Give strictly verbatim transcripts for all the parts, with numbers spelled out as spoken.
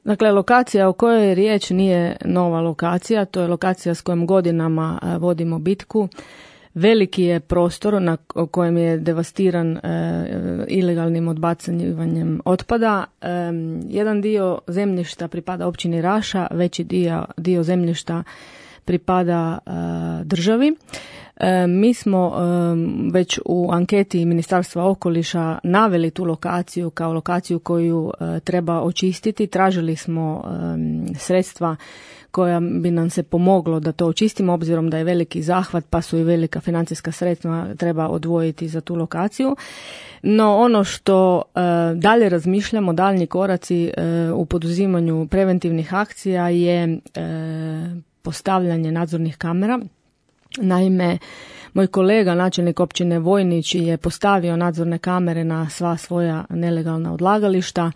Dakle, lokacija o kojoj je riječ nije nova lokacija, to je lokacija s kojom godinama vodimo bitku. Veliki je prostor na kojem je devastiran e, ilegalnim odbacanjem otpada. E, jedan dio zemljišta pripada općini Raša, veći dio, dio zemljišta pripada e, državi. E, mi smo e, već u anketi Ministarstva okoliša naveli tu lokaciju kao lokaciju koju e, treba očistiti. Tražili smo e, sredstva koja bi nam se pomoglo da to očistimo, obzirom da je veliki zahvat pa su i velika financijska sredstva treba odvojiti za tu lokaciju. No ono što e, dalje razmišljamo, daljnji koraci e, u poduzimanju preventivnih akcija je e, postavljanje nadzornih kamera. Naime, moj kolega, načelnik općine Vojnić, je postavio nadzorne kamere na sva svoja nelegalna odlagališta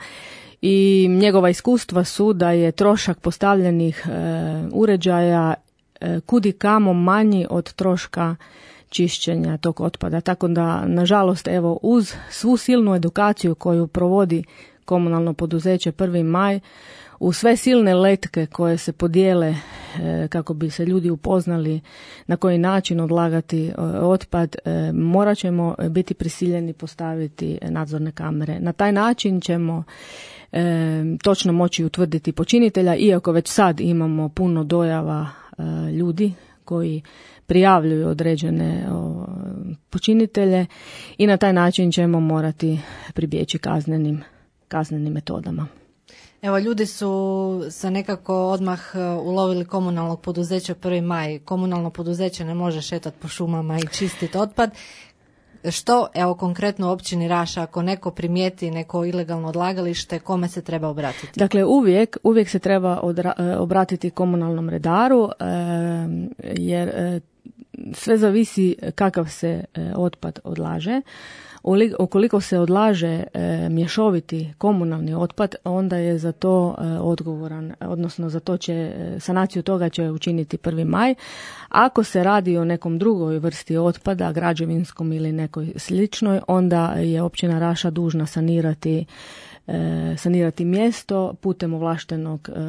i njegova iskustva su da je trošak postavljenih e, uređaja e, kudi kamo manji od troška čišćenja tog otpada. Tako da, nažalost, evo, uz svu silnu edukaciju koju provodi komunalno poduzeće Prvi maj, u sve silne letke koje se podijele e, kako bi se ljudi upoznali na koji način odlagati e, otpad, e, morat ćemo biti prisiljeni postaviti nadzorne kamere. Na taj način ćemo e, točno moći utvrditi počinitelja, iako već sad imamo puno dojava e, ljudi koji prijavljuju određene o, počinitelje i na taj način ćemo morati pribjeći kaznenim, kaznenim metodama. Evo, ljudi su se nekako odmah ulovili komunalnog poduzeća Prvi maj. Komunalno poduzeće ne može šetati po šumama i čistiti otpad. Što, evo, konkretno u općini Raša, ako neko primijeti neko ilegalno odlagalište, kome se treba obratiti? Dakle, uvijek, uvijek se treba odra, obratiti komunalnom redaru, e, jer e, sve zavisi kakav se e, otpad odlaže. Ukoliko se odlaže e, mješoviti komunalni otpad, onda je za to e, odgovoran, odnosno za to će, sanaciju toga će učiniti Prvi maj. Ako se radi o nekom drugoj vrsti otpada, građevinskom ili nekoj sličnoj, onda je općina Raša dužna sanirati e, sanirati mjesto putem ovlaštenog, e,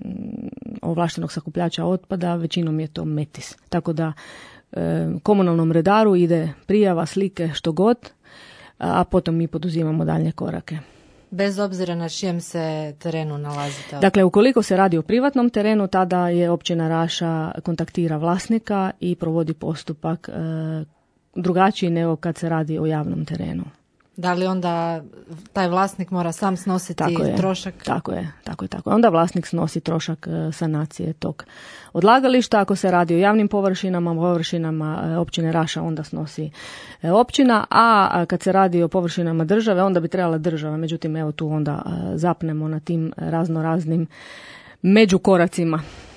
ovlaštenog sakupljača otpada, većinom je to Metis. Tako da e, komunalnom redaru ide prijava, slike, što god, a potom mi poduzimamo daljnje korake. Bez obzira na čijem se terenu nalazite? Dakle, ukoliko se radi o privatnom terenu, tada je općina Raša kontaktira vlasnika i provodi postupak e, drugačiji nego kad se radi o javnom terenu. Da li onda taj vlasnik mora sam snositi tako je, trošak? Tako je, tako je, tako je. Onda vlasnik snosi trošak sanacije tog odlagališta. Ako se radi o javnim površinama, površinama općine Raša, onda snosi općina, a kad se radi o površinama države, onda bi trebala država. Međutim, evo tu onda zapnemo na tim razno raznim međukoracima.